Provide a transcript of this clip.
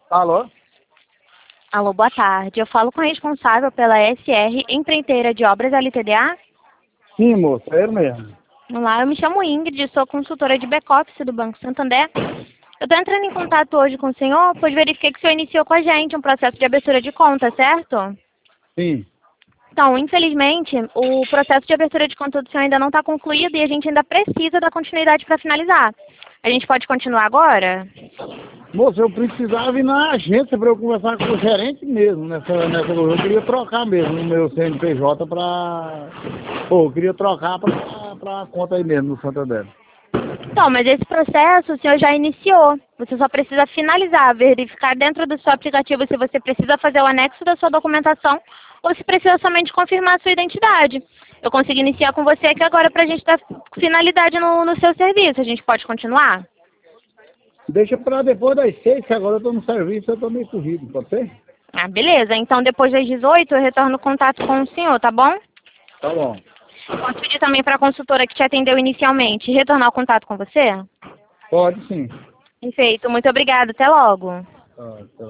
Alô? Alô, boa tarde. Eu falo com a responsável pela SR Empreiteira de Obras LTDA? Sim, moço, é ele mesmo. Olá, eu me chamo Ingrid, sou consultora de back-office do Banco Santander. Eu estou entrando em contato hoje com o senhor, pois verifiquei que o senhor iniciou com a gente um processo de abertura de conta, certo? Sim. Então, infelizmente, o processo de abertura de conta do senhor ainda não está concluído e a gente ainda precisa da continuidade para finalizar. A gente pode continuar agora? Moço, eu precisava ir na agência para eu conversar com o gerente mesmo eu queria trocar mesmo o meu CNPJ para... Pô, eu queria trocar para conta aí mesmo no Santander. Então, mas esse processo o senhor já iniciou. Você só precisa finalizar, verificar dentro do seu aplicativo se você precisa fazer o anexo da sua documentação ou se precisa somente confirmar a sua identidade. Eu consigo iniciar com você aqui agora para a gente dar finalidade no seu serviço. A gente pode continuar? Deixa para depois das 6, que agora eu estou no serviço, eu estou meio corrido, pode ser? Ah, beleza. Então, depois das 18, eu retorno contato com o senhor, tá bom? Tá bom. Posso pedir também para a consultora que te atendeu inicialmente retornar o contato com você? Pode sim. Perfeito. Muito obrigada. Até logo. Tá, tá.